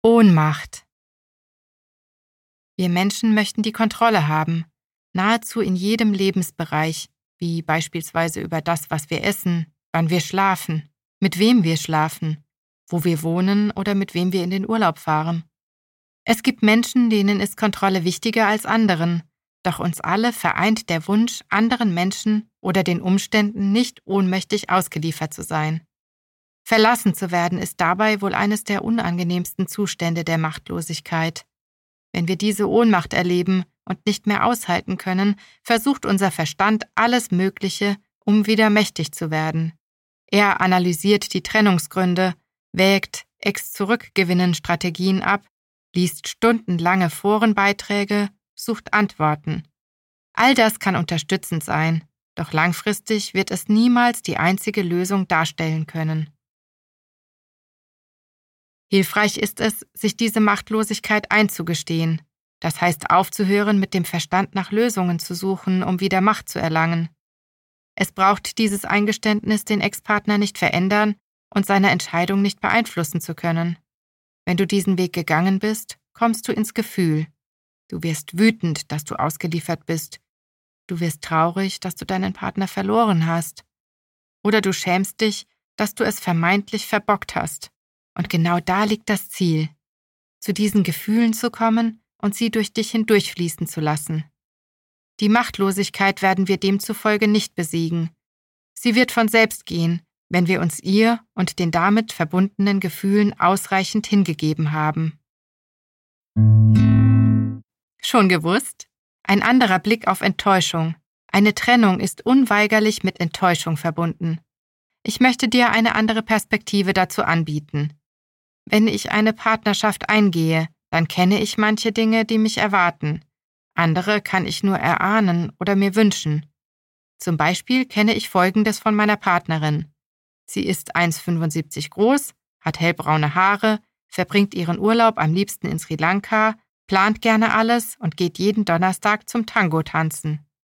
Ohnmacht. Wir Menschen möchten die Kontrolle haben, nahezu in jedem Lebensbereich, wie beispielsweise über das, was wir essen, wann wir schlafen, mit wem wir schlafen, wo wir wohnen oder mit wem wir in den Urlaub fahren. Es gibt Menschen, denen ist Kontrolle wichtiger als anderen, doch uns alle vereint der Wunsch, anderen Menschen oder den Umständen nicht ohnmächtig ausgeliefert zu sein. Verlassen zu werden ist dabei wohl eines der unangenehmsten Zustände der Machtlosigkeit. Wenn wir diese Ohnmacht erleben und nicht mehr aushalten können, versucht unser Verstand alles Mögliche, um wieder mächtig zu werden. Er analysiert die Trennungsgründe, wägt Ex-Zurück-Gewinnen-Strategien ab, liest stundenlange Forenbeiträge, sucht Antworten. All das kann unterstützend sein, doch langfristig wird es niemals die einzige Lösung darstellen können. Hilfreich ist es, sich diese Machtlosigkeit einzugestehen, das heißt aufzuhören, mit dem Verstand nach Lösungen zu suchen, um wieder Macht zu erlangen. Es braucht dieses Eingeständnis, den Ex-Partner nicht verändern und seine Entscheidung nicht beeinflussen zu können. Wenn du diesen Weg gegangen bist, kommst du ins Gefühl. Du wirst wütend, dass du ausgeliefert bist. Du wirst traurig, dass du deinen Partner verloren hast. Oder du schämst dich, dass du es vermeintlich verbockt hast. Und genau da liegt das Ziel, zu diesen Gefühlen zu kommen und sie durch dich hindurchfließen zu lassen. Die Machtlosigkeit werden wir demzufolge nicht besiegen. Sie wird von selbst gehen, wenn wir uns ihr und den damit verbundenen Gefühlen ausreichend hingegeben haben. Schon gewusst? Ein anderer Blick auf Enttäuschung. Eine Trennung ist unweigerlich mit Enttäuschung verbunden. Ich möchte dir eine andere Perspektive dazu anbieten. Wenn ich eine Partnerschaft eingehe, dann kenne ich manche Dinge, die mich erwarten. Andere kann ich nur erahnen oder mir wünschen. Zum Beispiel kenne ich Folgendes von meiner Partnerin. Sie ist 1,75 groß, hat hellbraune Haare, verbringt ihren Urlaub am liebsten in Sri Lanka, plant gerne alles und geht jeden Donnerstag zum Tango tanzen.